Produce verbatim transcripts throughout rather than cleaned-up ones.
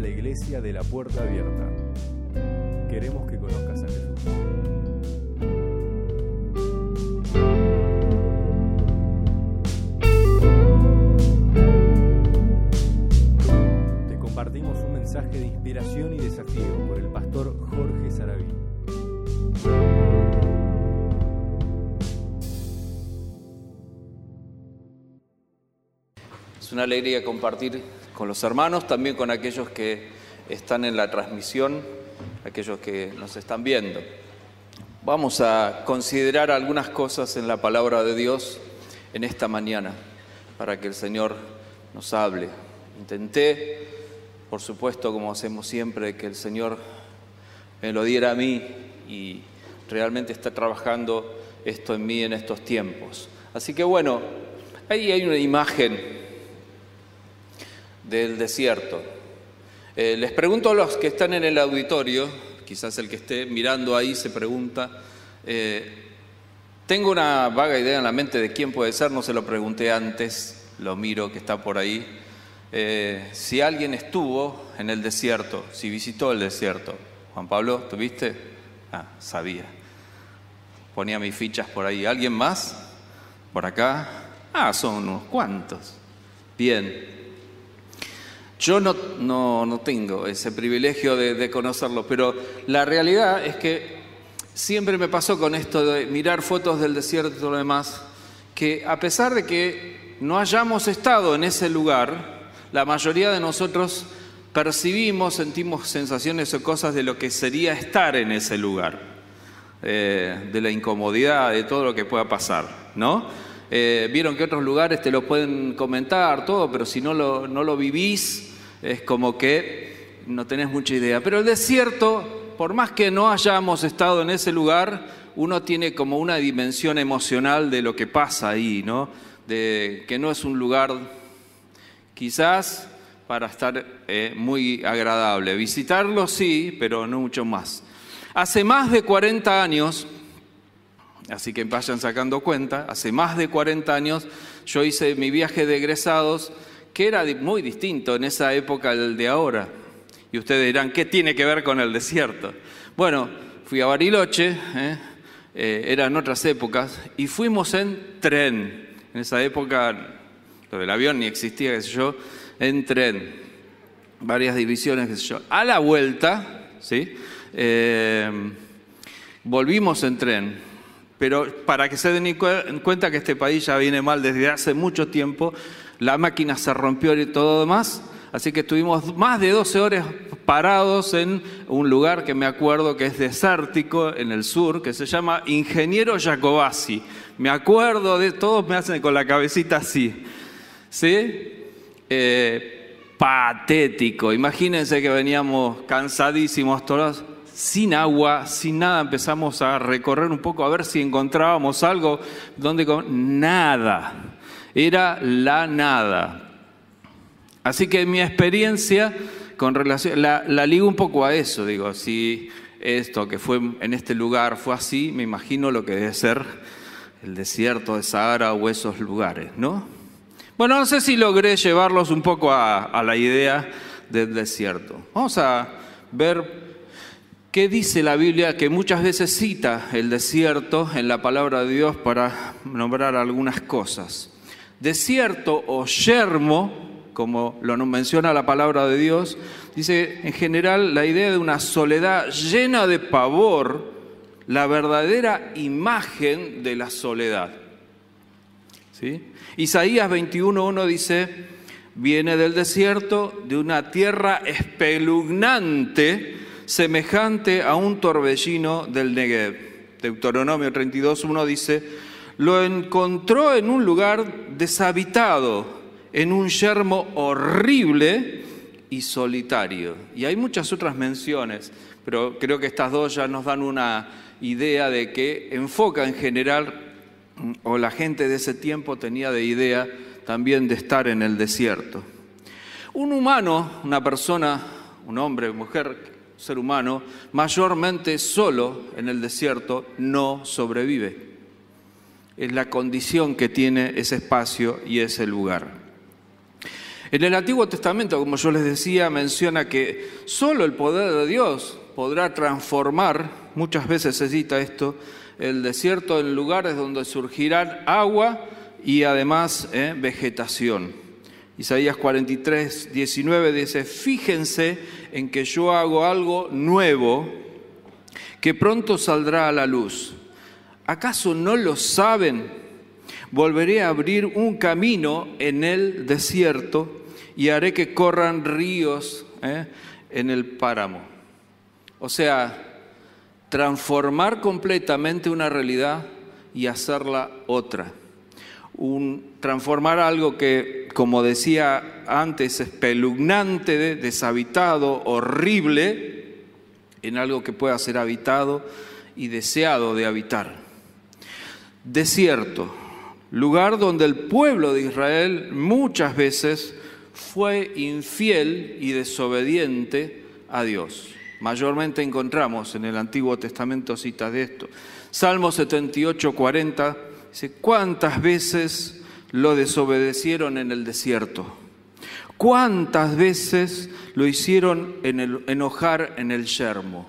la Iglesia de la Puerta Abierta. Queremos que conozcas a Jesús. Te compartimos un mensaje de inspiración y desafío por el pastor Jorge Sarabí. Es una alegría compartir con los hermanos, también con aquellos que están en la transmisión, aquellos que nos están viendo. Vamos a considerar algunas cosas en la palabra de Dios en esta mañana, para que el Señor nos hable. Intenté, por supuesto, como hacemos siempre, que el Señor me lo diera a mí y realmente está trabajando esto en mí en estos tiempos. Así que bueno, ahí hay una imagen del desierto. Eh, les pregunto a los que están en el auditorio, quizás el que esté mirando ahí se pregunta, eh, tengo una vaga idea en la mente de quién puede ser, no se lo pregunté antes, lo miro que está por ahí. Eh, si alguien estuvo en el desierto, si visitó el desierto. Juan Pablo, ¿tuviste? Ah, sabía. Ponía mis fichas por ahí. ¿Alguien más? ¿Por acá? Ah, son unos cuantos. Bien. Yo no, no, no tengo ese privilegio de, de conocerlo, pero la realidad es que siempre me pasó con esto de mirar fotos del desierto y todo lo demás, que a pesar de que no hayamos estado en ese lugar, la mayoría de nosotros percibimos, sentimos sensaciones o cosas de lo que sería estar en ese lugar, eh, de la incomodidad, de todo lo que pueda pasar, ¿no? Eh, vieron que otros lugares te lo pueden comentar, todo, pero si no lo, no lo vivís, es como que no tenés mucha idea. Pero el desierto, por más que no hayamos estado en ese lugar, uno tiene como una dimensión emocional de lo que pasa ahí, ¿no? De que no es un lugar quizás para estar eh, muy agradable. Visitarlo sí, pero no mucho más. Hace más de cuarenta años, así que vayan sacando cuenta, hace más de cuarenta años yo hice mi viaje de egresados, que era muy distinto en esa época del de ahora. Y ustedes dirán, ¿qué tiene que ver con el desierto? Bueno, fui a Bariloche, ¿eh? Eh, eran otras épocas, y fuimos en tren. En esa época, lo del avión ni existía, qué sé yo, en tren. Varias divisiones, qué sé yo. A la vuelta, ¿sí? Eh, volvimos en tren. Pero para que se den en cuenta que este país ya viene mal desde hace mucho tiempo, la máquina se rompió y todo demás, así que estuvimos más de doce horas parados en un lugar que me acuerdo que es desértico en el sur, que se llama Ingeniero Jacobacci. Me acuerdo de, todos me hacen con la cabecita así, ¿sí? Eh, patético, imagínense que veníamos cansadísimos todos, sin agua, sin nada, empezamos a recorrer un poco a ver si encontrábamos algo donde comer. Nada. Era la nada. Así que mi experiencia con relación, la, la ligo un poco a eso, digo, si esto que fue en este lugar fue así, me imagino lo que debe ser el desierto de Sahara o esos lugares, ¿no? Bueno, no sé si logré llevarlos un poco a, a la idea del desierto. Vamos a ver qué dice la Biblia, que muchas veces cita el desierto en la palabra de Dios para nombrar algunas cosas. Desierto o yermo, como lo menciona la palabra de Dios, dice en general la idea de una soledad llena de pavor, la verdadera imagen de la soledad. ¿Sí? Isaías veintiuno uno dice, viene del desierto, de una tierra espeluznante, semejante a un torbellino del Negev. Deuteronomio treinta y dos uno dice, lo encontró en un lugar deshabitado, en un yermo horrible y solitario. Y hay muchas otras menciones, pero creo que estas dos ya nos dan una idea de que enfoca en general, o la gente de ese tiempo tenía de idea también de estar en el desierto. Un humano, una persona, un hombre, mujer, ser humano, mayormente solo en el desierto no sobrevive. Es la condición que tiene ese espacio y ese lugar. En el Antiguo Testamento, como yo les decía, menciona que solo el poder de Dios podrá transformar, muchas veces se cita esto, el desierto en lugares donde surgirán agua y además eh, vegetación. Isaías cuarenta y tres, diecinueve dice: fíjense en que yo hago algo nuevo que pronto saldrá a la luz. ¿Acaso no lo saben? Volveré a abrir un camino en el desierto y haré que corran ríos eh, en el páramo. O sea, transformar completamente una realidad y hacerla otra. Un, transformar algo que, como decía antes, espeluznante, deshabitado, horrible, en algo que pueda ser habitado y deseado de habitar. Desierto, lugar donde el pueblo de Israel muchas veces fue infiel y desobediente a Dios. Mayormente encontramos en el Antiguo Testamento citas de esto. Salmo setenta y ocho, cuarenta dice: ¿cuántas veces lo desobedecieron en el desierto? ¿Cuántas veces lo hicieron en el, enojar en el yermo?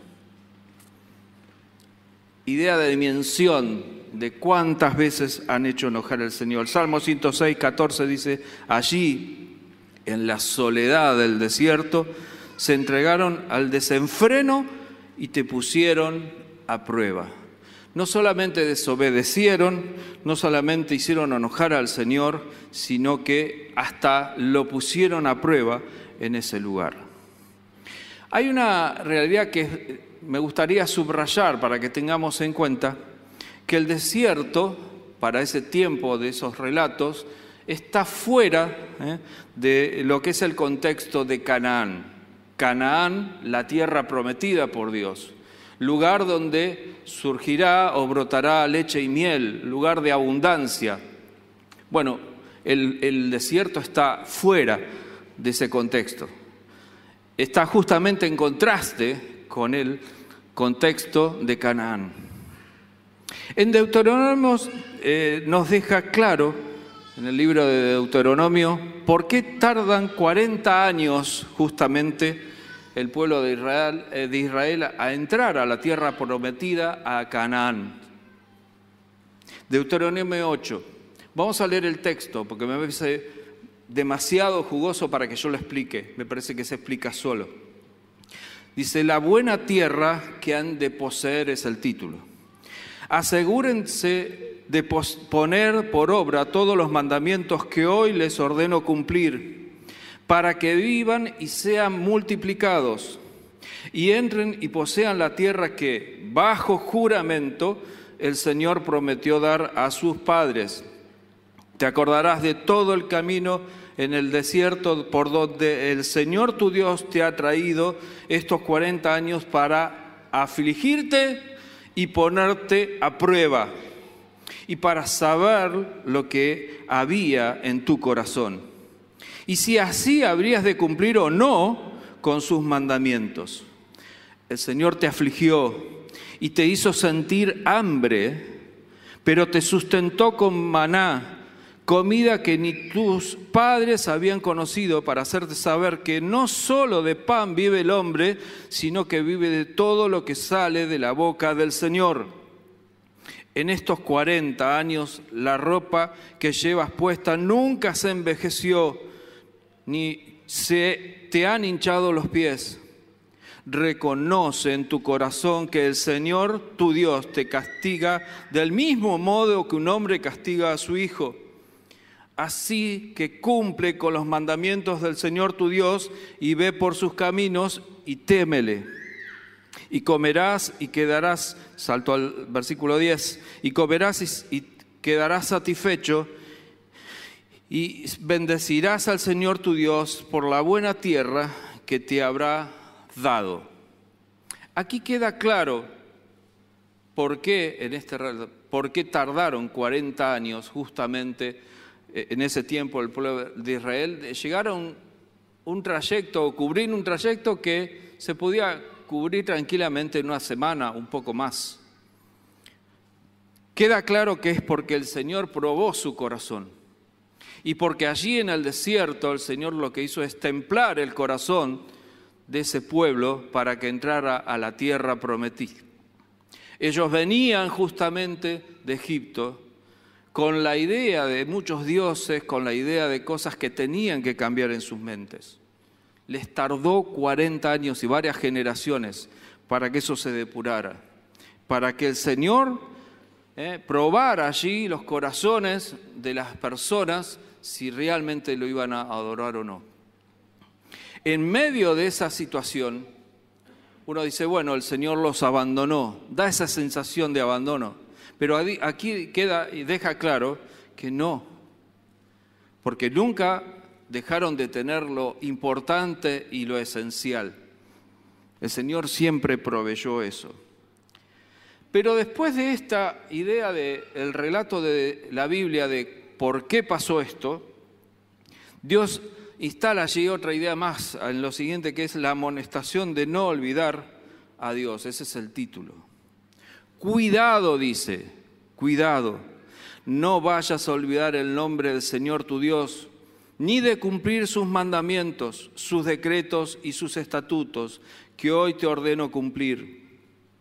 Idea de dimensión de cuántas veces han hecho enojar al Señor. El Salmo ciento seis, catorce dice: allí, en la soledad del desierto, se entregaron al desenfreno y te pusieron a prueba. No solamente desobedecieron, no solamente hicieron enojar al Señor, sino que hasta lo pusieron a prueba en ese lugar. Hay una realidad que me gustaría subrayar para que tengamos en cuenta, que el desierto, para ese tiempo de esos relatos, está fuera eh, de lo que es el contexto de Canaán. Canaán, la tierra prometida por Dios, lugar donde surgirá o brotará leche y miel, lugar de abundancia. Bueno, el, el desierto está fuera de ese contexto. Está justamente en contraste con el contexto de Canaán. En Deuteronomio eh, nos deja claro, en el libro de Deuteronomio, por qué tardan cuarenta años justamente el pueblo de Israel, eh, de Israel a entrar a la tierra prometida, a Canaán. Deuteronomio ocho. Vamos a leer el texto porque me parece demasiado jugoso para que yo lo explique. Me parece que se explica solo. Dice: la buena tierra que han de poseer es el título. Asegúrense de poner por obra todos los mandamientos que hoy les ordeno cumplir, para que vivan y sean multiplicados, y entren y posean la tierra que, bajo juramento, el Señor prometió dar a sus padres. Te acordarás de todo el camino en el desierto por donde el Señor tu Dios te ha traído estos cuarenta años para afligirte y ponerte a prueba, y para saber lo que había en tu corazón, y si así habrías de cumplir o no con sus mandamientos. El Señor te afligió y te hizo sentir hambre, pero te sustentó con maná, comida que ni tus padres habían conocido, para hacerte saber que no solo de pan vive el hombre, sino que vive de todo lo que sale de la boca del Señor. En estos cuarenta años, la ropa que llevas puesta nunca se envejeció, ni se te han hinchado los pies. Reconoce en tu corazón que el Señor, tu Dios, te castiga del mismo modo que un hombre castiga a su hijo. Así que cumple con los mandamientos del Señor tu Dios y ve por sus caminos y témele. Y comerás y quedarás, salto al versículo diez, y comerás y, y quedarás satisfecho y bendecirás al Señor tu Dios por la buena tierra que te habrá dado. Aquí queda claro por qué, en este, por qué tardaron cuarenta años justamente en ese tiempo el pueblo de Israel de llegar a un, un trayecto o cubrir un trayecto que se podía cubrir tranquilamente en una semana, un poco más. Queda claro que es porque el Señor probó su corazón Y porque allí en el desierto el Señor lo que hizo es templar el corazón de ese pueblo para que entrara a la tierra prometida. Ellos venían justamente de Egipto con la idea de muchos dioses, con la idea de cosas que tenían que cambiar en sus mentes. Les tardó cuarenta años y varias generaciones para que eso se depurara, para que el Señor eh, probara allí los corazones de las personas si realmente lo iban a adorar o no. En medio de esa situación, uno dice, bueno, el Señor los abandonó, da esa sensación de abandono. Pero aquí queda y deja claro que no, porque nunca dejaron de tener lo importante y lo esencial. El Señor siempre proveyó eso. Pero después de esta idea del relato de la Biblia de por qué pasó esto, Dios instala allí otra idea más en lo siguiente, que es la amonestación de no olvidar a Dios. Ese es el título. Cuidado, dice, cuidado, no vayas a olvidar el nombre del Señor tu Dios, ni de cumplir sus mandamientos, sus decretos y sus estatutos, que hoy te ordeno cumplir.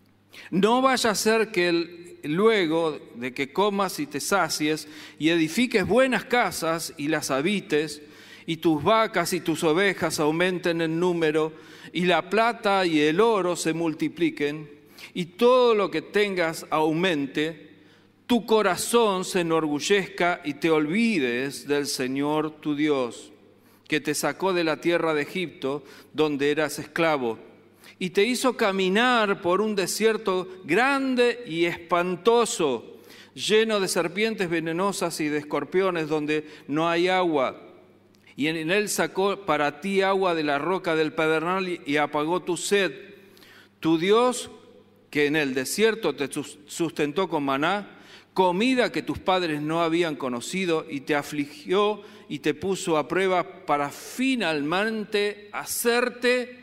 No vaya a ser que el, luego de que comas y te sacies y edifiques buenas casas y las habites, y tus vacas y tus ovejas aumenten en número, y la plata y el oro se multipliquen, y todo lo que tengas aumente, tu corazón se enorgullezca y te olvides del Señor tu Dios, que te sacó de la tierra de Egipto, donde eras esclavo, y te hizo caminar por un desierto grande y espantoso, lleno de serpientes venenosas y de escorpiones, donde no hay agua. Y en él sacó para ti agua de la roca del pedernal y apagó tu sed. Tu Dios, que en el desierto te sustentó con maná, comida que tus padres no habían conocido, y te afligió y te puso a prueba para finalmente hacerte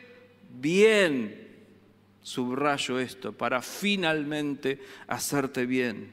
bien. Subrayo esto, para finalmente hacerte bien.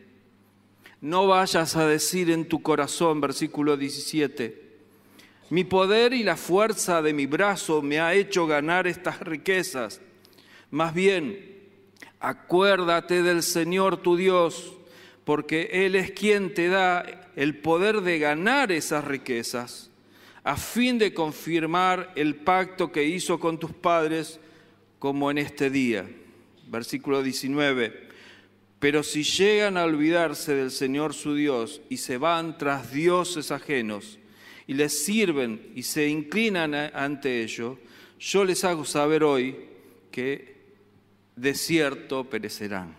No vayas a decir en tu corazón, versículo diecisiete, mi poder y la fuerza de mi brazo me ha hecho ganar estas riquezas. Más bien, acuérdate del Señor tu Dios, porque Él es quien te da el poder de ganar esas riquezas, a fin de confirmar el pacto que hizo con tus padres, como en este día. Versículo diecinueve. Pero si llegan a olvidarse del Señor su Dios y se van tras dioses ajenos, y les sirven y se inclinan ante ellos, yo les hago saber hoy que de cierto perecerán.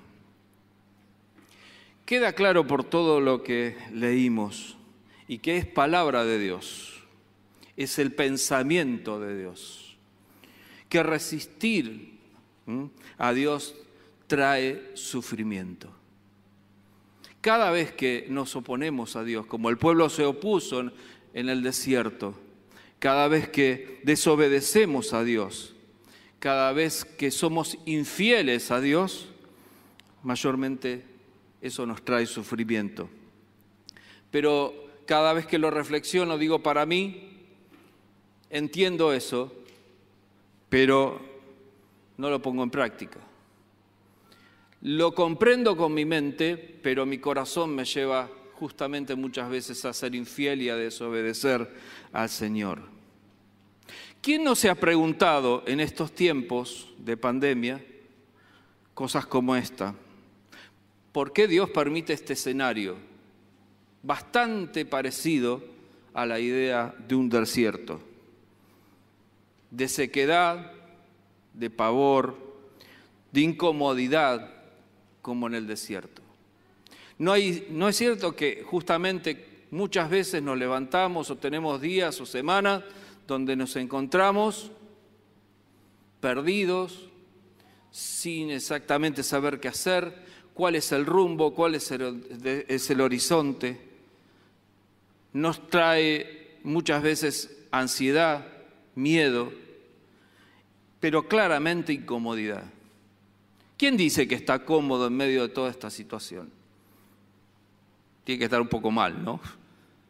Queda claro por todo lo que leímos y que es palabra de Dios, es el pensamiento de Dios, que resistir ¿m? a Dios trae sufrimiento. Cada vez que nos oponemos a Dios, como el pueblo se opuso en, en el desierto, cada vez que desobedecemos a Dios, cada vez que somos infieles a Dios, mayormente eso nos trae sufrimiento. Pero cada vez que lo reflexiono, digo, para mí, entiendo eso, pero no lo pongo en práctica. Lo comprendo con mi mente, pero mi corazón me lleva justamente muchas veces a ser infiel y a desobedecer al Señor. ¿Quién no se ha preguntado en estos tiempos de pandemia cosas como esta? ¿Por qué Dios permite este escenario bastante parecido a la idea de un desierto? De sequedad, de pavor, de incomodidad, como en el desierto. No hay, no es cierto que justamente muchas veces nos levantamos o tenemos días o semanas donde nos encontramos perdidos, sin exactamente saber qué hacer, cuál es el rumbo, cuál es el, es el horizonte. Nos trae muchas veces ansiedad, miedo, pero claramente incomodidad. ¿Quién dice que está cómodo en medio de toda esta situación? Tiene que estar un poco mal, ¿no?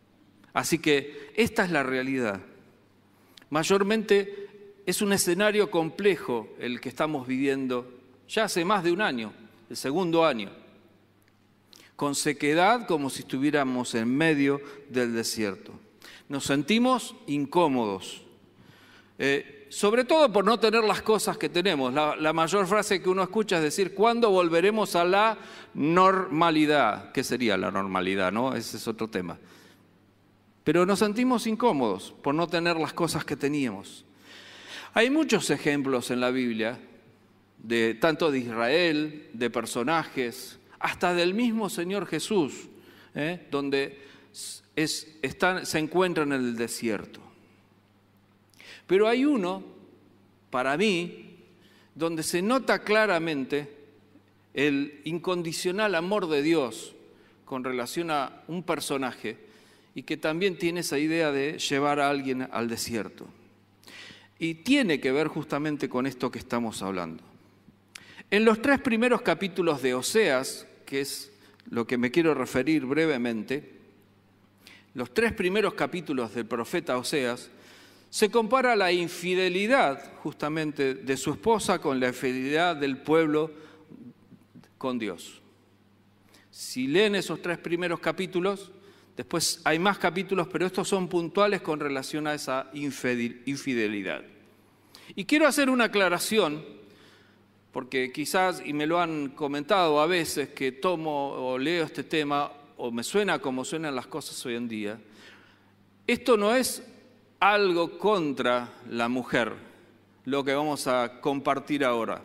Así que esta es la realidad. Mayormente es un escenario complejo el que estamos viviendo ya hace más de un año, el segundo año, con sequedad como si estuviéramos en medio del desierto. Nos sentimos incómodos, eh, sobre todo por no tener las cosas que tenemos. La, la mayor frase que uno escucha es decir, ¿cuándo volveremos a la normalidad? ¿Qué sería la normalidad, no? Ese es otro tema. Pero nos sentimos incómodos por no tener las cosas que teníamos. Hay muchos ejemplos en la Biblia, de, tanto de Israel, de personajes, hasta del mismo Señor Jesús, ¿eh? donde es, están, se encuentran en el desierto. Pero hay uno, para mí, donde se nota claramente el incondicional amor de Dios con relación a un personaje y que también tiene esa idea de llevar a alguien al desierto. Y tiene que ver justamente con esto que estamos hablando. En los tres primeros capítulos de Oseas, que es lo que me quiero referir brevemente, los tres primeros capítulos del profeta Oseas, se compara la infidelidad justamente de su esposa con la infidelidad del pueblo con Dios. Si leen esos tres primeros capítulos, después hay más capítulos, pero estos son puntuales con relación a esa infidelidad. Y quiero hacer una aclaración, porque quizás, y me lo han comentado a veces, que tomo o leo este tema, o me suena como suenan las cosas hoy en día, esto no es algo contra la mujer, lo que vamos a compartir ahora.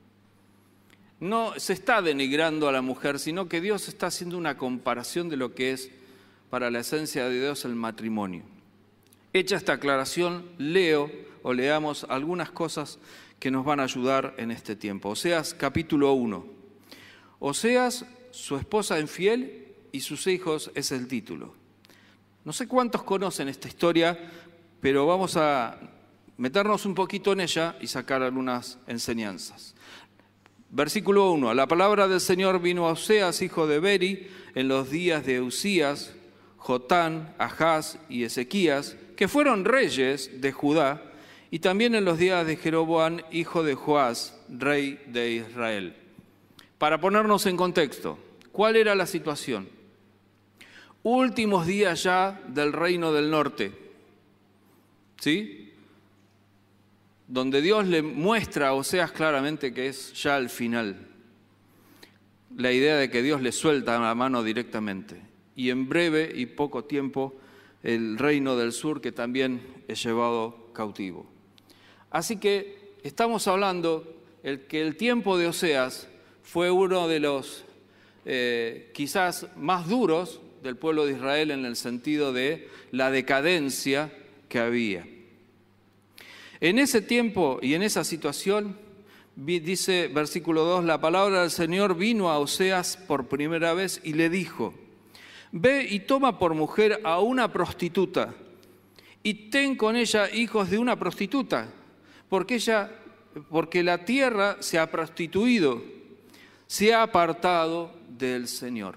No se está denigrando a la mujer, sino que Dios está haciendo una comparación de lo que es para la esencia de Dios el matrimonio. Hecha esta aclaración, leo o leamos algunas cosas que nos van a ayudar en este tiempo. Oseas capítulo uno. Oseas, su esposa infiel y sus hijos es el título. No sé cuántos conocen esta historia, pero vamos a meternos un poquito en ella y sacar algunas enseñanzas. Versículo uno. La palabra del Señor vino a Oseas, hijo de Beri, en los días de Usías, Jotán, Ahaz y Ezequías, que fueron reyes de Judá, y también en los días de Jeroboam, hijo de Joás, rey de Israel. Para ponernos en contexto, ¿cuál era la situación? Últimos días ya del reino del norte, ¿sí? Donde Dios le muestra a Oseas claramente que es ya el final. La idea de que Dios le suelta la mano directamente. Y en breve y poco tiempo el reino del sur que también es llevado cautivo. Así que estamos hablando el que el tiempo de Oseas fue uno de los eh, quizás más duros del pueblo de Israel en el sentido de la decadencia que había. En ese tiempo y en esa situación, dice versículo dos, la palabra del Señor vino a Oseas por primera vez y le dijo, ve y toma por mujer a una prostituta y ten con ella hijos de una prostituta, porque ella, porque la tierra se ha prostituido, se ha apartado del Señor.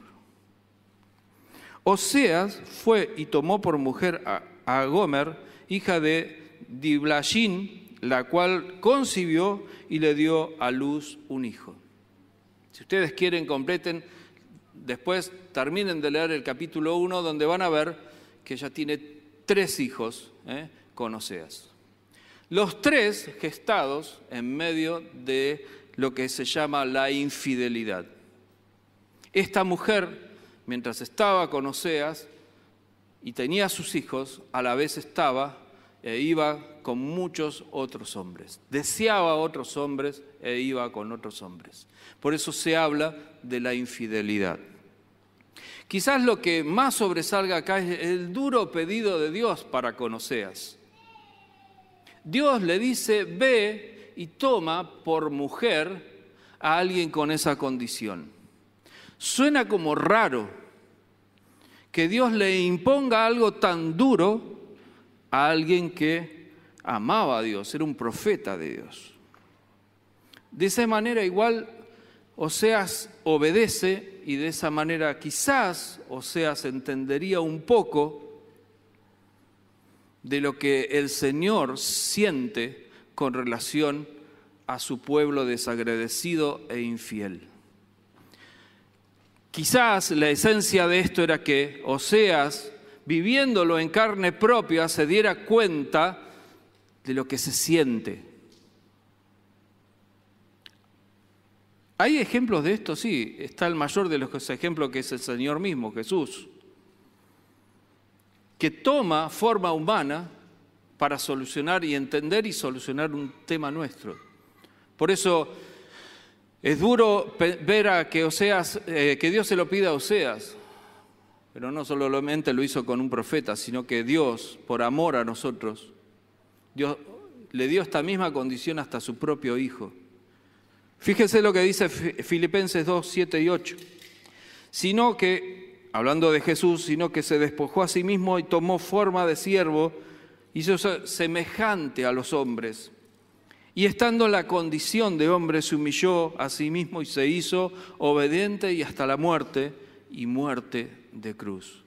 Oseas fue y tomó por mujer a, a Gomer, hija de Diblashín, la cual concibió y le dio a luz un hijo. Si ustedes quieren, completen, después terminen de leer el capítulo uno, donde van a ver que ella tiene tres hijos ¿eh? con Oseas. Los tres gestados en medio de lo que se llama la infidelidad. Esta mujer, mientras estaba con Oseas y tenía sus hijos, a la vez estaba e iba con muchos otros hombres. Deseaba otros hombres e iba con otros hombres. Por eso se habla de la infidelidad. Quizás lo que más sobresalga acá es el duro pedido de Dios para con Oseas. Dios le dice, ve y toma por mujer a alguien con esa condición. Suena como raro que Dios le imponga algo tan duro a alguien que amaba a Dios, era un profeta de Dios. De esa manera igual Oseas obedece y de esa manera quizás Oseas entendería un poco de lo que el Señor siente con relación a su pueblo desagradecido e infiel. Quizás la esencia de esto era que Oseas, viviéndolo en carne propia, se diera cuenta de lo que se siente. ¿Hay ejemplos de esto? Sí, está el mayor de los ejemplos, que es el Señor mismo, Jesús, que toma forma humana para solucionar y entender y solucionar un tema nuestro. Por eso es duro ver a que Oseas, eh, que Dios se lo pida a Oseas, pero no solamente lo hizo con un profeta, sino que Dios, por amor a nosotros, Dios le dio esta misma condición hasta a su propio Hijo. Fíjense lo que dice Filipenses dos, siete y ocho. Sino que, hablando de Jesús, sino que se despojó a sí mismo y tomó forma de siervo, hizo semejante a los hombres. Y estando en la condición de hombre, se humilló a sí mismo y se hizo obediente y hasta la muerte, y muerte de cruz.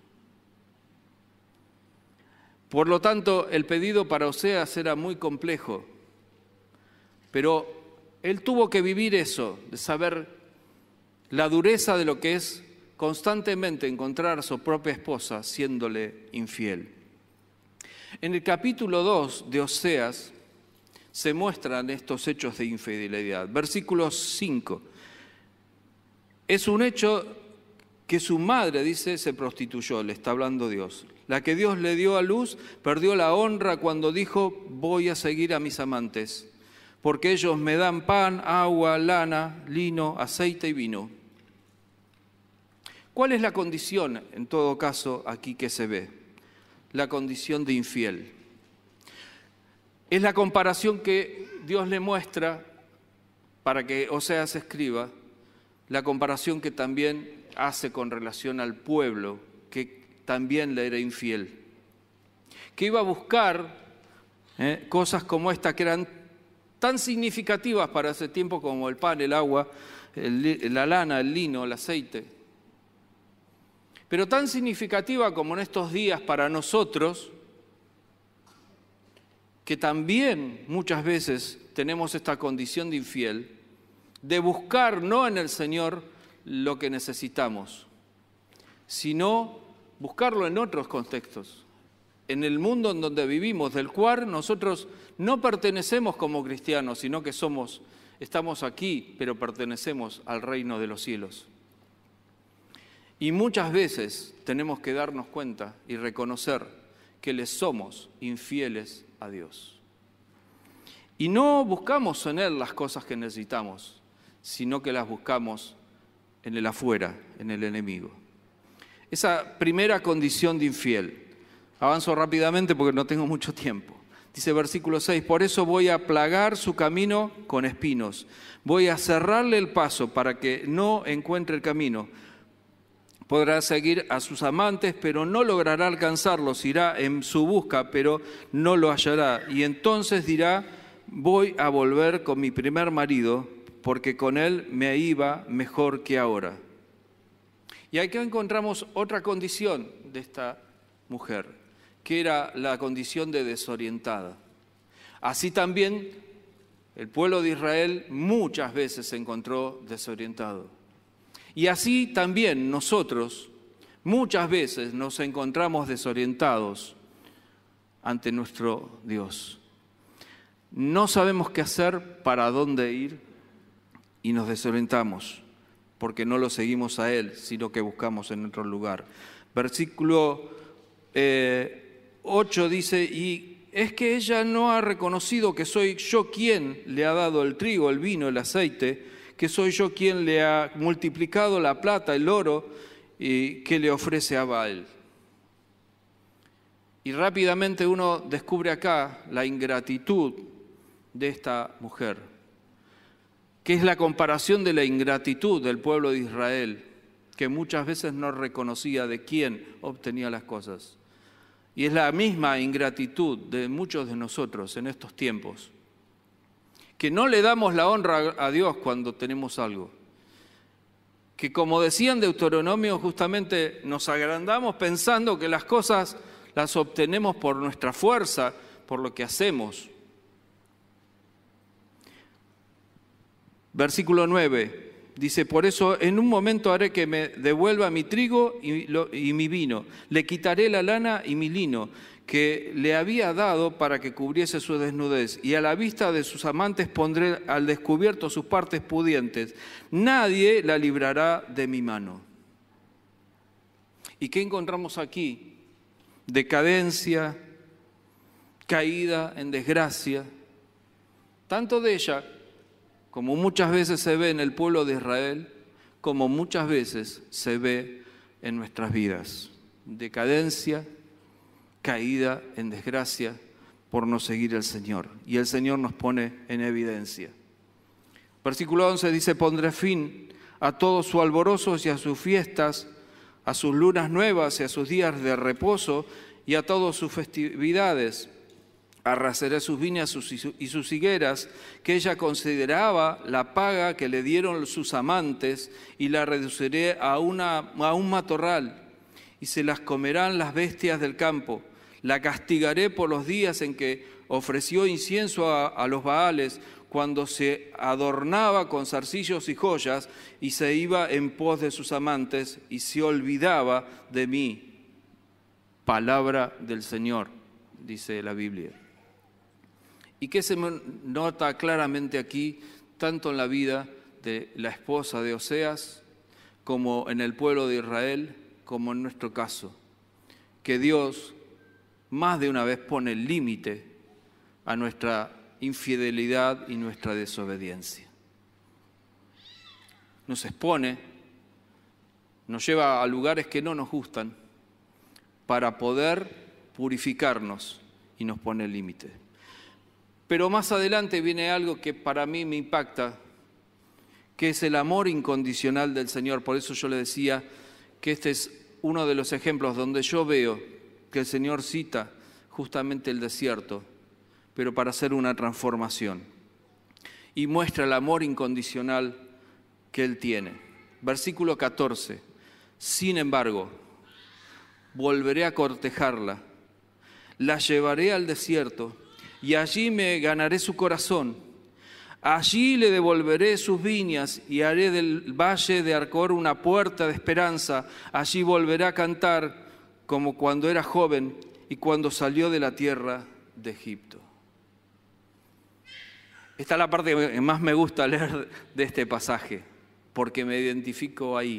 Por lo tanto, el pedido para Oseas era muy complejo, pero él tuvo que vivir eso, de saber la dureza de lo que es constantemente encontrar a su propia esposa siéndole infiel. En el capítulo dos de Oseas se muestran estos hechos de infidelidad. Versículo cinco. Es un hecho que su madre, dice, se prostituyó, le está hablando Dios. La que Dios le dio a luz perdió la honra cuando dijo: voy a seguir a mis amantes, porque ellos me dan pan, agua, lana, lino, aceite y vino. ¿Cuál es la condición, en todo caso, aquí que se ve? La condición de infiel. Es la comparación que Dios le muestra para que Oseas escriba, la comparación que también hace con relación al pueblo, que también le era infiel, que iba a buscar eh, cosas como esta, que eran tan significativas para ese tiempo como el pan, el agua, el, la lana, el lino, el aceite, pero tan significativa como en estos días para nosotros, que también muchas veces tenemos esta condición de infiel, de buscar no en el Señor lo que necesitamos, sino buscarlo en otros contextos, en el mundo en donde vivimos, del cual nosotros no pertenecemos como cristianos, sino que somos, estamos aquí, pero pertenecemos al reino de los cielos. Y muchas veces tenemos que darnos cuenta y reconocer que les somos infieles a Dios. Y no buscamos en Él las cosas que necesitamos, sino que las buscamos en el afuera, en el enemigo. Esa primera condición de infiel. Avanzo rápidamente porque no tengo mucho tiempo. Dice versículo seis, por eso voy a plagar su camino con espinos. Voy a cerrarle el paso para que no encuentre el camino. Podrá seguir a sus amantes, pero no logrará alcanzarlos. Irá en su busca, pero no lo hallará. Y entonces dirá, voy a volver con mi primer marido, porque con él me iba mejor que ahora. Y aquí encontramos otra condición de esta mujer, que era la condición de desorientada. Así también el pueblo de Israel muchas veces se encontró desorientado. Y así también nosotros muchas veces nos encontramos desorientados ante nuestro Dios. No sabemos qué hacer, para dónde ir, y nos desorientamos porque no lo seguimos a Él, sino que buscamos en otro lugar. Versículo eh, ocho dice, y es que ella no ha reconocido que soy yo quien le ha dado el trigo, el vino, el aceite, que soy yo quien le ha multiplicado la plata, el oro, y que le ofrece a Baal. Y rápidamente uno descubre acá la ingratitud de esta mujer, que es la comparación de la ingratitud del pueblo de Israel, que muchas veces no reconocía de quién obtenía las cosas. Y es la misma ingratitud de muchos de nosotros en estos tiempos, que no le damos la honra a Dios cuando tenemos algo. Que como decía en Deuteronomio, justamente nos agrandamos pensando que las cosas las obtenemos por nuestra fuerza, por lo que hacemos. Versículo nueve, dice, por eso en un momento haré que me devuelva mi trigo y, lo, y mi vino, le quitaré la lana y mi lino, que le había dado para que cubriese su desnudez, y a la vista de sus amantes pondré al descubierto sus partes pudientes. Nadie la librará de mi mano. ¿Y qué encontramos aquí? Decadencia, caída en desgracia, tanto de ella, como muchas veces se ve en el pueblo de Israel, como muchas veces se ve en nuestras vidas. Decadencia, caída en desgracia por no seguir al Señor. Y el Señor nos pone en evidencia. Versículo once dice, pondré fin a todos sus alborozos y a sus fiestas, a sus lunas nuevas y a sus días de reposo y a todas sus festividades. Arrasaré sus viñas y sus higueras, que ella consideraba la paga que le dieron sus amantes, y la reduciré a, una, a un matorral, y se las comerán las bestias del campo. La castigaré por los días en que ofreció incienso a, a los Baales, cuando se adornaba con zarcillos y joyas, y se iba en pos de sus amantes, y se olvidaba de mí. Palabra del Señor, dice la Biblia. ¿Y qué se nota claramente aquí, tanto en la vida de la esposa de Oseas, como en el pueblo de Israel, como en nuestro caso? Que Dios más de una vez pone el límite a nuestra infidelidad y nuestra desobediencia. Nos expone, nos lleva a lugares que no nos gustan para poder purificarnos, y nos pone el límite. Pero más adelante viene algo que para mí me impacta, que es el amor incondicional del Señor. Por eso yo le decía que este es uno de los ejemplos donde yo veo que el Señor cita justamente el desierto, pero para hacer una transformación. Y muestra el amor incondicional que Él tiene. Versículo catorce. Sin embargo, volveré a cortejarla, la llevaré al desierto, y allí me ganaré su corazón. Allí le devolveré sus viñas y haré del valle de Arcor una puerta de esperanza. Allí volverá a cantar como cuando era joven y cuando salió de la tierra de Egipto. Esta es la parte que más me gusta leer de este pasaje, porque me identifico ahí.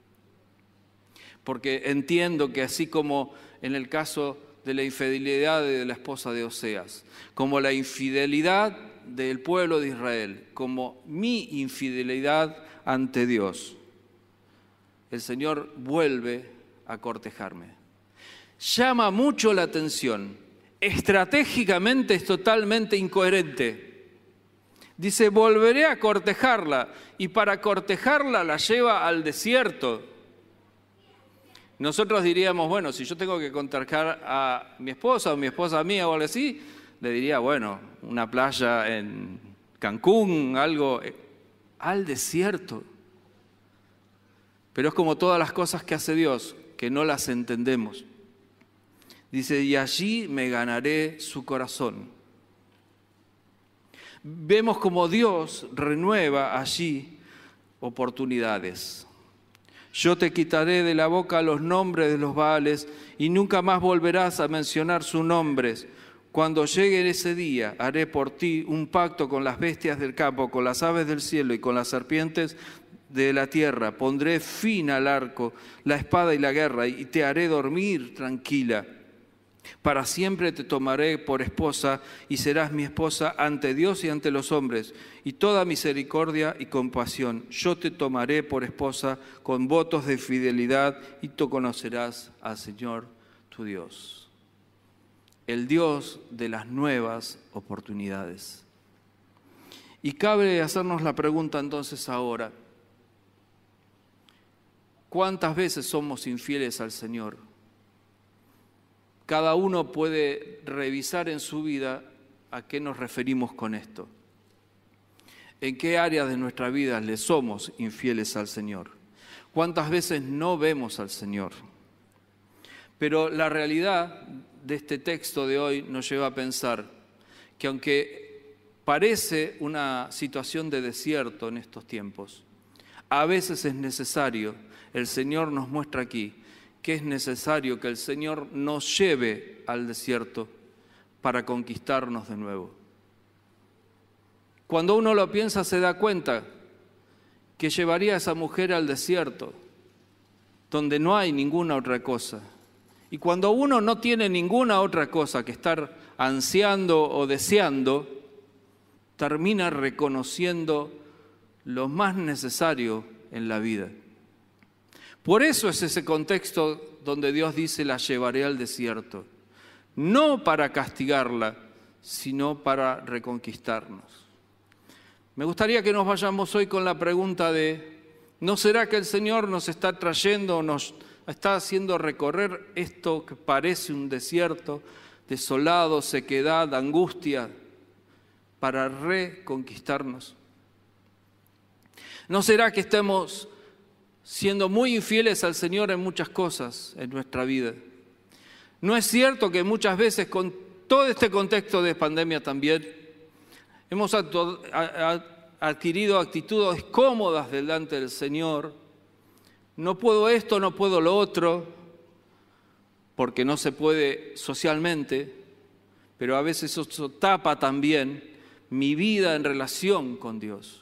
Porque entiendo que así como en el caso de la infidelidad de la esposa de Oseas, como la infidelidad del pueblo de Israel, como mi infidelidad ante Dios, el Señor vuelve a cortejarme. Llama mucho la atención. Estratégicamente es totalmente incoherente. Dice, volveré a cortejarla, y para cortejarla la lleva al desierto. Nosotros diríamos, bueno, si yo tengo que cortejar a mi esposa o mi esposa a mí o algo así, le diría, bueno, una playa en Cancún, algo, al desierto. Pero es como todas las cosas que hace Dios, que no las entendemos. Dice, y allí me ganaré su corazón. Vemos como Dios renueva allí oportunidades. Yo te quitaré de la boca los nombres de los Baales y nunca más volverás a mencionar sus nombres. Cuando llegue ese día, haré por ti un pacto con las bestias del campo, con las aves del cielo y con las serpientes de la tierra. Pondré fin al arco, la espada y la guerra, y te haré dormir tranquila. Para siempre te tomaré por esposa y serás mi esposa ante Dios y ante los hombres, y toda misericordia y compasión. Yo te tomaré por esposa con votos de fidelidad, y tú conocerás al Señor tu Dios. El Dios de las nuevas oportunidades. Y cabe hacernos la pregunta entonces ahora, ¿cuántas veces somos infieles al Señor? Cada uno puede revisar en su vida a qué nos referimos con esto. ¿En qué áreas de nuestra vida le somos infieles al Señor? ¿Cuántas veces no vemos al Señor? Pero la realidad de este texto de hoy nos lleva a pensar que aunque parece una situación de desierto en estos tiempos, a veces es necesario, el Señor nos muestra aquí, que es necesario que el Señor nos lleve al desierto para conquistarnos de nuevo. Cuando uno lo piensa se da cuenta que llevaría a esa mujer al desierto, donde no hay ninguna otra cosa. Y cuando uno no tiene ninguna otra cosa que estar ansiando o deseando, termina reconociendo lo más necesario en la vida. Por eso es ese contexto donde Dios dice, la llevaré al desierto. No para castigarla, sino para reconquistarnos. Me gustaría que nos vayamos hoy con la pregunta de, ¿no será que el Señor nos está trayendo, nos está haciendo recorrer esto que parece un desierto, desolado, sequedad, angustia, para reconquistarnos? ¿No será que estemos siendo muy infieles al Señor en muchas cosas en nuestra vida? ¿No es cierto que muchas veces con todo este contexto de pandemia también hemos adquirido actitudes cómodas delante del Señor? No puedo esto, no puedo lo otro, porque no se puede socialmente, pero a veces eso tapa también mi vida en relación con Dios.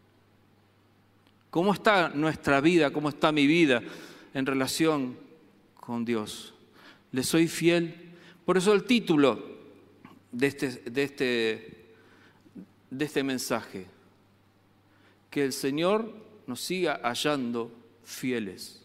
¿Cómo está nuestra vida? ¿Cómo está mi vida en relación con Dios? ¿Le soy fiel? Por eso el título de este, de este, de este mensaje, que el Señor nos siga hallando fieles.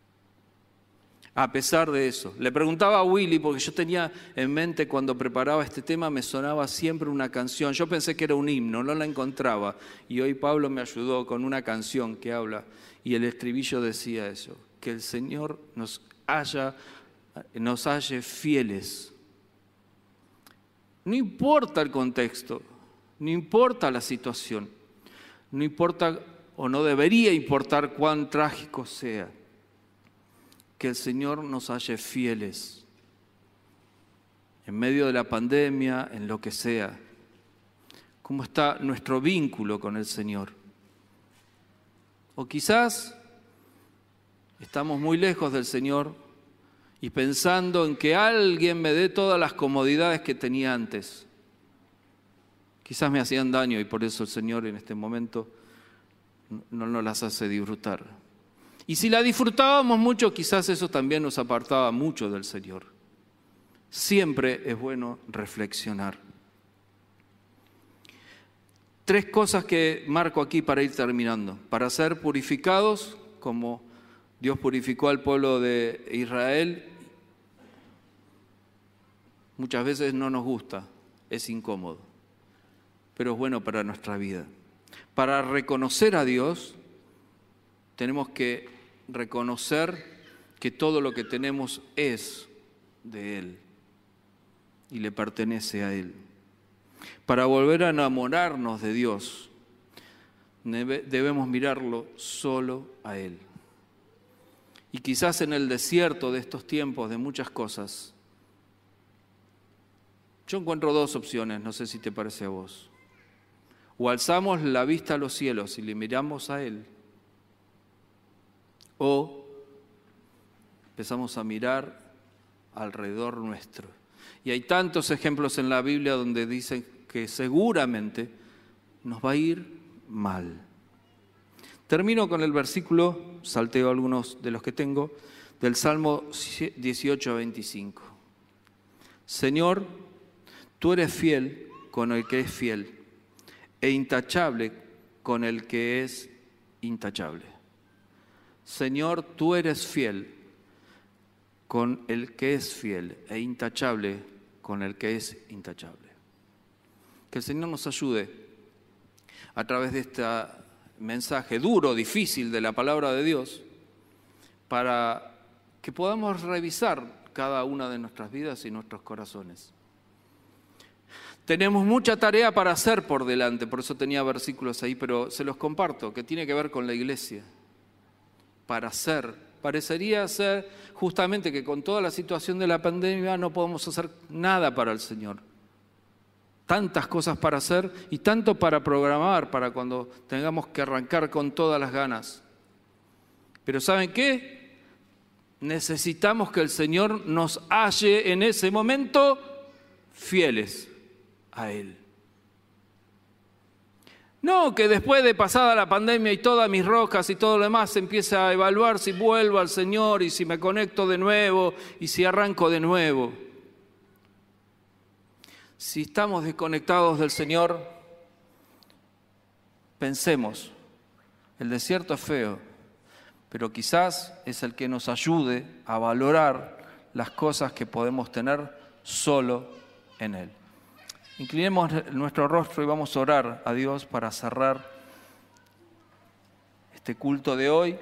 A pesar de eso, le preguntaba a Willy, porque yo tenía en mente cuando preparaba este tema, me sonaba siempre una canción. Yo pensé que era un himno, no la encontraba. Y hoy Pablo me ayudó con una canción que habla, y el estribillo decía eso, que el Señor nos haya, nos halle fieles. No importa el contexto, no importa la situación, no importa o no debería importar cuán trágico sea, que el Señor nos halle fieles en medio de la pandemia, en lo que sea. ¿Cómo está nuestro vínculo con el Señor? O quizás estamos muy lejos del Señor y pensando en que alguien me dé todas las comodidades que tenía antes. Quizás me hacían daño y por eso el Señor en este momento no nos las hace disfrutar. Y si la disfrutábamos mucho, quizás eso también nos apartaba mucho del Señor. Siempre es bueno reflexionar. Tres cosas que marco aquí para ir terminando. Para ser purificados, como Dios purificó al pueblo de Israel, muchas veces no nos gusta, es incómodo, pero es bueno para nuestra vida. Para reconocer a Dios, tenemos que reconocer que todo lo que tenemos es de Él y le pertenece a Él. Para volver a enamorarnos de Dios, debemos mirarlo solo a Él. Y quizás en el desierto de estos tiempos de muchas cosas, yo encuentro dos opciones, no sé si te parece a vos. O alzamos la vista a los cielos y le miramos a Él, o empezamos a mirar alrededor nuestro. Y hay tantos ejemplos en la Biblia donde dicen que seguramente nos va a ir mal. Termino con el versículo, salteo algunos de los que tengo, del Salmo dieciocho a veinticinco. Señor, tú eres fiel con el que es fiel e intachable con el que es intachable. Señor, tú eres fiel con el que es fiel e intachable con el que es intachable. Que el Señor nos ayude a través de este mensaje duro, difícil de la palabra de Dios, para que podamos revisar cada una de nuestras vidas y nuestros corazones. Tenemos mucha tarea para hacer por delante, por eso tenía versículos ahí, pero se los comparto, que tiene que ver con la iglesia. Para ser Parecería ser justamente que con toda la situación de la pandemia no podemos hacer nada para el Señor. Tantas cosas para hacer y tanto para programar para cuando tengamos que arrancar con todas las ganas. Pero ¿saben qué? Necesitamos que el Señor nos halle en ese momento fieles a Él. No, que después de pasada la pandemia y todas mis rocas y todo lo demás se empiece a evaluar si vuelvo al Señor y si me conecto de nuevo y si arranco de nuevo. Si estamos desconectados del Señor, pensemos, el desierto es feo, pero quizás es el que nos ayude a valorar las cosas que podemos tener solo en Él. Inclinemos nuestro rostro y vamos a orar a Dios para cerrar este culto de hoy.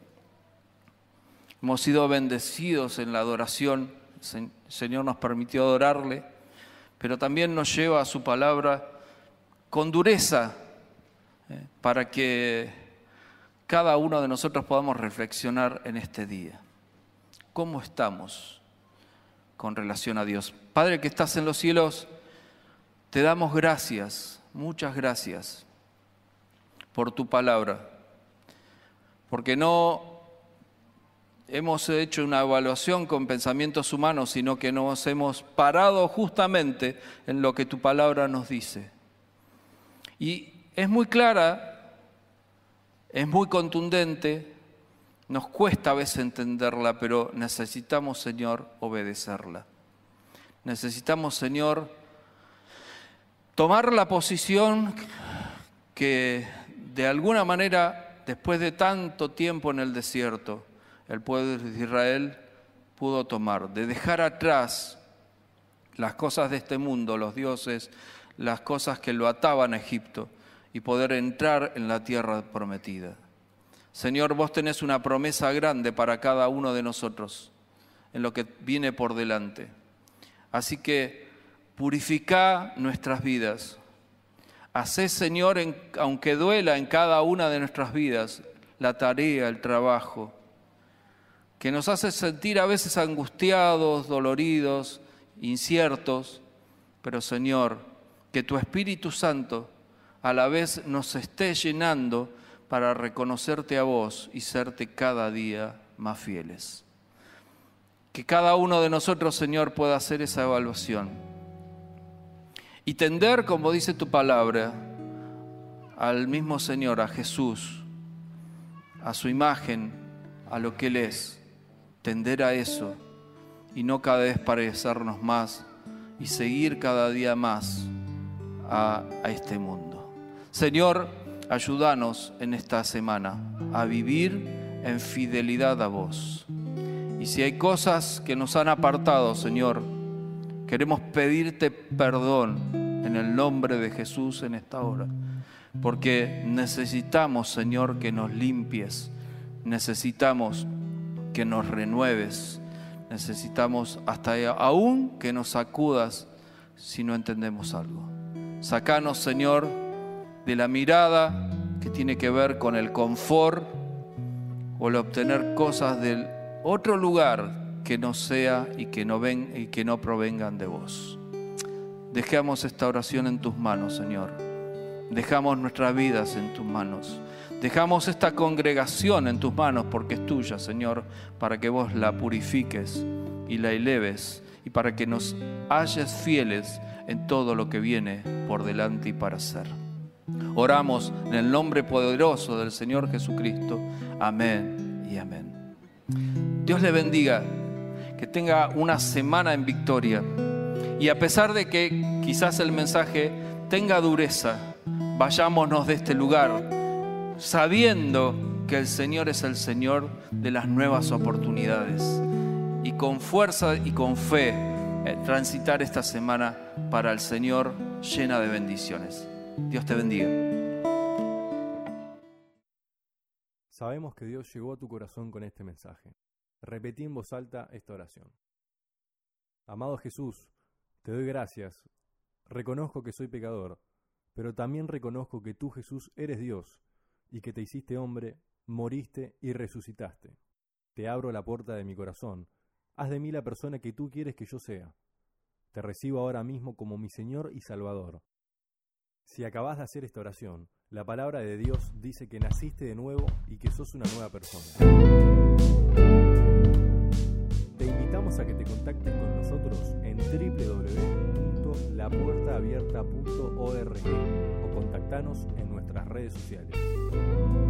Hemos sido bendecidos en la adoración, el Señor nos permitió adorarle, pero también nos lleva a su palabra con dureza eh, para que cada uno de nosotros podamos reflexionar en este día. ¿Cómo estamos con relación a Dios? Padre que estás en los cielos, te damos gracias, muchas gracias por tu palabra, porque no hemos hecho una evaluación con pensamientos humanos, sino que nos hemos parado justamente en lo que tu palabra nos dice. Y es muy clara, es muy contundente, nos cuesta a veces entenderla, pero necesitamos, Señor, obedecerla. Necesitamos, Señor, tomar la posición que de alguna manera, después de tanto tiempo en el desierto, el pueblo de Israel pudo tomar, de dejar atrás las cosas de este mundo, los dioses, las cosas que lo ataban a Egipto y poder entrar en la tierra prometida. Señor, vos tenés una promesa grande para cada uno de nosotros en lo que viene por delante. Así que purifica nuestras vidas. Hacé, Señor, en, aunque duela en cada una de nuestras vidas, la tarea, el trabajo, que nos hace sentir a veces angustiados, doloridos, inciertos, pero Señor, que tu Espíritu Santo a la vez nos esté llenando para reconocerte a vos y serte cada día más fieles. Que cada uno de nosotros, Señor, pueda hacer esa evaluación y tender, como dice tu palabra, al mismo Señor, a Jesús, a su imagen, a lo que Él es, tender a eso y no cada vez parecernos más y seguir cada día más a, a este mundo. Señor, ayúdanos en esta semana a vivir en fidelidad a vos. Y si hay cosas que nos han apartado, Señor, queremos pedirte perdón en el nombre de Jesús en esta hora, porque necesitamos, Señor, que nos limpies, necesitamos que nos renueves, necesitamos hasta aún que nos sacudas si no entendemos algo. Sácanos, Señor, de la mirada que tiene que ver con el confort o el obtener cosas del otro lugar que no sea y que no ven y que no provengan de vos. Dejamos esta oración en tus manos, Señor. Dejamos nuestras vidas en tus manos. Dejamos esta congregación en tus manos porque es tuya, Señor, para que vos la purifiques y la eleves y para que nos halles fieles en todo lo que viene por delante y para hacer. Oramos en el nombre poderoso del Señor Jesucristo. Amén y amén. Dios le bendiga. Que tenga una semana en victoria. Y a pesar de que quizás el mensaje tenga dureza, vayámonos de este lugar sabiendo que el Señor es el Señor de las nuevas oportunidades. Y con fuerza y con fe eh, transitar esta semana para el Señor llena de bendiciones. Dios te bendiga. Sabemos que Dios llegó a tu corazón con este mensaje. Repetí en voz alta esta oración. Amado Jesús, te doy gracias. Reconozco que soy pecador, pero también reconozco que tú, Jesús, eres Dios y que te hiciste hombre, moriste y resucitaste. te abro la puerta de mi corazón. Haz de mí la persona que tú quieres que yo sea. Te recibo ahora mismo como mi Señor y Salvador. Si acabas de hacer esta oración, la palabra de Dios dice que naciste de nuevo y que sos una nueva persona. Te invitamos a que te contactes con nosotros en doble u doble u doble u punto la puerta abierta punto org o contactanos en nuestras redes sociales.